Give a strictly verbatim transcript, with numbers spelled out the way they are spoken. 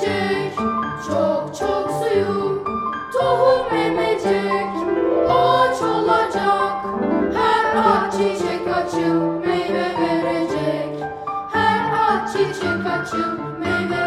emecek, çok çok suyu tohum emecek. Ağaç olacak, her ağaç çiçek açıp meyve verecek. Her ağaç çiçek açıp meyve